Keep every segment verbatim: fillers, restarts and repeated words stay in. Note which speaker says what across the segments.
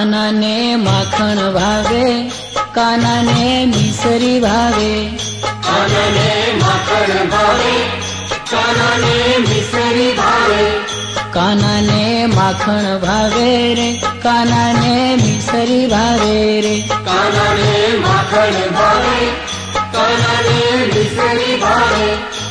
Speaker 1: काना ने माखण भावे, काना ने मिसरी भावे,
Speaker 2: काना ने माखण भावे, काना ने मिसरी भावे,
Speaker 1: काना ने माखण भावे रे, काना ने मिसरी भावे रे,
Speaker 2: काना ने माखण भावे, काना ने मिसरी भावे।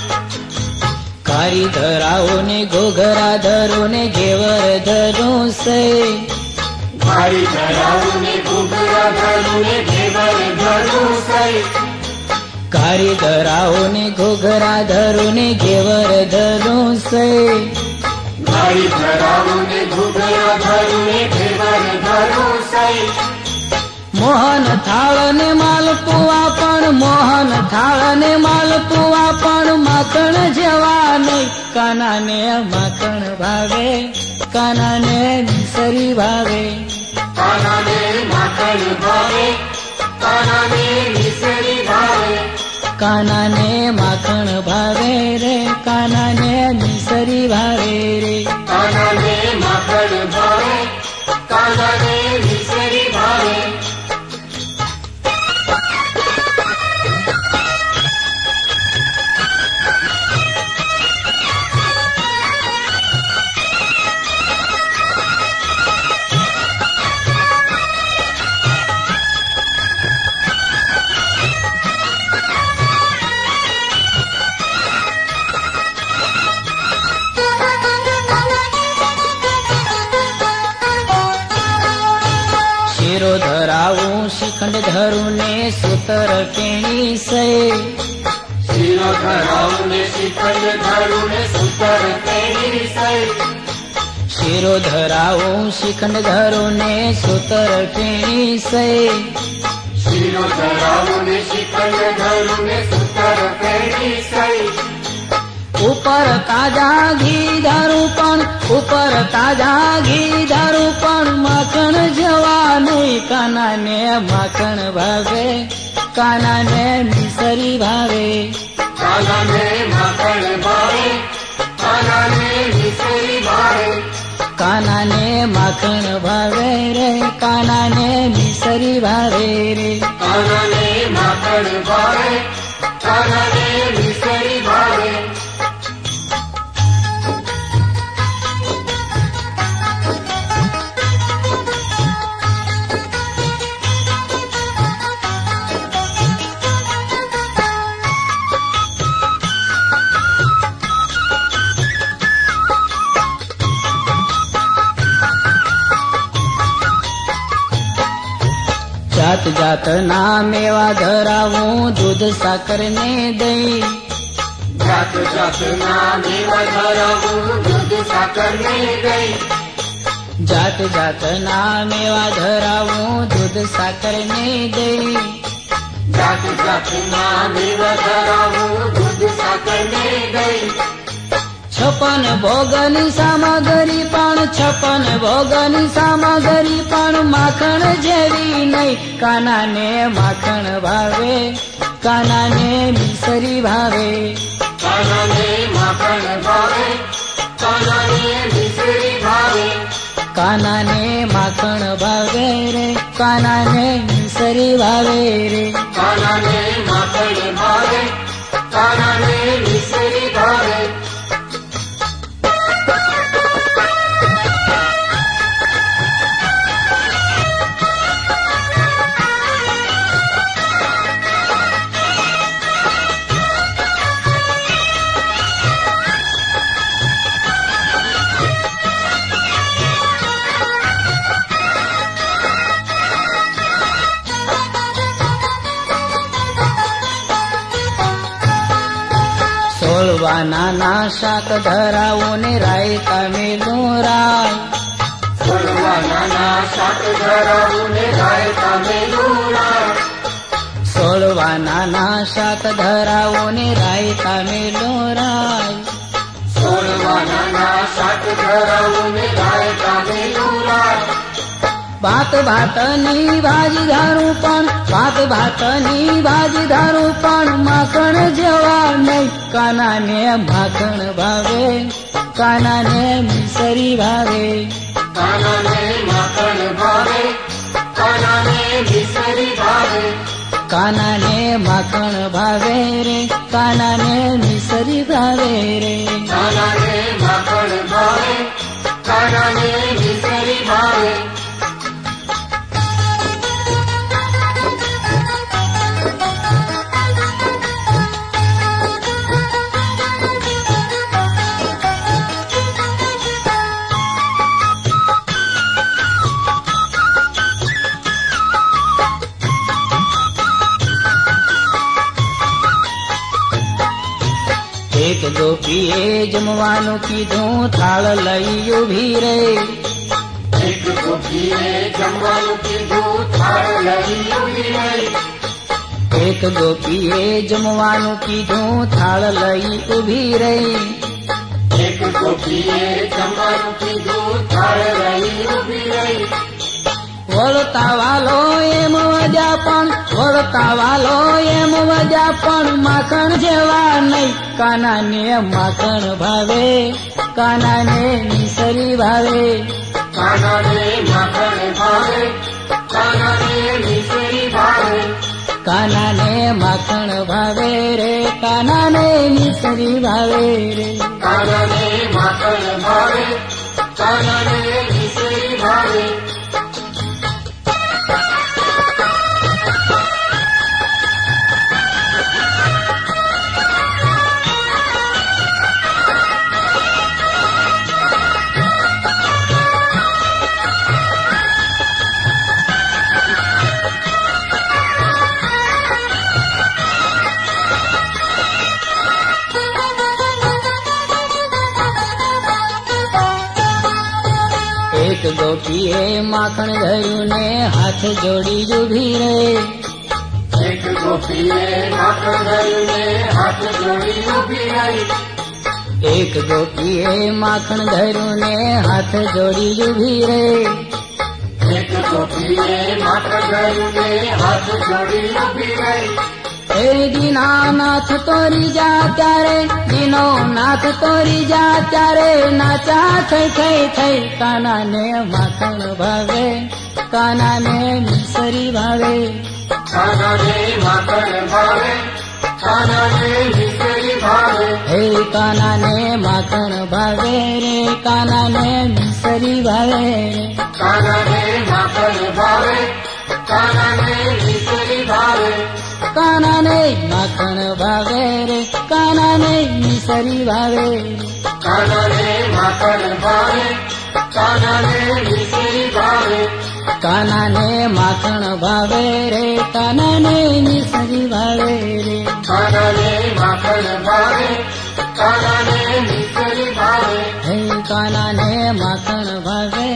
Speaker 1: कारी धराओ ने घोघरा धरो ने घेवर धरो से,
Speaker 2: कारी धराओ ने घोघरा धरो ने घेवर धरो से,
Speaker 1: कारी धराओ ने घोघरा धरो ने घेवर धरो से,
Speaker 2: कारी धराओ ने घोघरा धरो ने घेवर धरो से।
Speaker 1: मोहन थाळ ने मालपुआ पण, मोहन थाळ ने मालपुआ पण माखण जेवा नहीं, काना ने माखण भावे, काना ने मिसरी भावे,
Speaker 2: काना ने माखण भावे, काना ने मिसरी भावे,
Speaker 1: काना ने माखण भावे रे, काना ने मिसरी भावे रे,
Speaker 2: काना ने माखण भावे, काना ने मिसरी भावे।
Speaker 1: शिरो धराऊं शिखंड धरू ने सूतर केणी से,
Speaker 2: शिरो धराऊं ने शिखंड धरू ने सूतर केणी से,
Speaker 1: शिरो धराऊं शिखंड धरू ने सूतर केणी से,
Speaker 2: शिरो धराऊं ने शिखंड धरू ने सूतर केणी से।
Speaker 1: ऊपर ताजा घी धरू पण, ऊपर ताजा घी धरू पण माखण जेवा नहीं, काना ने माखण भावे, काना ने मिसरी भावे,
Speaker 2: काना ने माखण भावे, काना ने मिसरी भावे,
Speaker 1: काना ने माखण भावे रे, काना ने मिसरी भावे रे,
Speaker 2: काना ने माखण भावे, काना ने मिसरी भावे।
Speaker 1: जात जात ना मेवा धराऊं दूध साकर ने दही,
Speaker 2: जात जात ना मेवा धराऊं दूध साकर ने दही,
Speaker 1: जात जात ना मेवा धराऊं दूध साकर ने दही,
Speaker 2: जात जात ना मेवा धराऊं दूध साकर ने दही।
Speaker 1: छप्पन भोगनी सामग्री पण, छप्पन भोगनी सामग्री पण माखण जेवी नहीं, काना ने माखण भावे, काना ने मिसरी भावे,
Speaker 2: काना ने माखण भावे, काना ने मिसरी भावे,
Speaker 1: काना ने माखण भावे रे, काना ने मिसरी भावे रे,
Speaker 2: काना ने माखण भावे, काना ने मिसरी भावे।
Speaker 1: सोलवा नाना शाक धराऊं ने रायता मेलूं राय,
Speaker 2: सोलवा नाना शाक धराऊं ने रायता मेलूं राय,
Speaker 1: सोलवा नाना शाक धराऊं ने रायता मेलूं राय,
Speaker 2: सोलवा नाना शाक धराऊं ने रायता मेलूं राय।
Speaker 1: भात भातनी भाजी धारू पण, भात भातनी भाजी धारू पण माखण जेवा नहीं, काना ने माखण भावे, काना ने मिसरी भावे,
Speaker 2: काना ने माखण भावे, કાના ને મિસરી ભાવે
Speaker 1: કાના ને માખણ ભાવે રે કાના ને મિસરી ભાવે રે
Speaker 2: કાના ને માખણ ભાવે કાના ને મિસરી ભાવે
Speaker 1: એક ગોપીએ જમવાનું કીધું થાળ લઈ ઉભી રે
Speaker 2: એક ગોપીએ જમવાનું કીધું થાળ લઈ ઉભી રહી
Speaker 1: એક ગોપીએ જમવાનું કીધું થાળ લઈ ઉભી રે
Speaker 2: એક ગોપીએ જમવાનું કીધું થાળ લઈ ઉભી રહી
Speaker 1: વળતા વાલો એમ વજા પણ વળતા વાલો એમ વજા પણ માખણ જેવા નહીં કાના ને માખણ ભાવે કાના ને મિસરી ભાવે
Speaker 2: કાના ને માખણ ભાવે કાના ને મિસરી ભાવે
Speaker 1: કાના ને માખણ ભાવે રે કાના ને મિસરી ભાવે રે
Speaker 2: કાના ને માખણ ભાવે કાના ને મિસરી ભાવે
Speaker 1: એક ગોપીએ માખણ ધર્યું ને હાથ જોડી ઉભી રે
Speaker 2: એક ગોપીએ માખણ ધર્યું ને હાથ જોડી ઉભી રહી
Speaker 1: એક ગોપીએ માખણ ધર્યું ને હાથ જોડી ઉભી રે
Speaker 2: એક ગોપીએ માખણ ધર્યું ને હાથ જોડી ઉભી રહી
Speaker 1: હે દીનાનાથ તોરી જા ત્યારે દીનો નાથ તોરી જા ત્યારે નાચા થઈ થઈ થઈ કાના ને માખણ ભાવે કાના ને મિસરી ભાવે
Speaker 2: કાના ને માખણ ભાવે કાના ને મિસરી ભાવે
Speaker 1: હે કાના ને માખણ ભાવે રે કાના ને મિસરી ભાવે
Speaker 2: કાના ને માખણ ભાવે કાના ને મિસરી ભાવે
Speaker 1: કાના ને માખણ ભાવે રે કાના ને મિસરી ભાવે
Speaker 2: કાના ને માખણ ભાવે કાના ને મિસરી ભાવે
Speaker 1: કાના ને માખણ ભાવે રે કાના ને મિસરી ભાવે રે
Speaker 2: કાના ને માખણ ભાવે કાના ને મિસરી ભાવે
Speaker 1: હે કાના ને માખણ ભાવે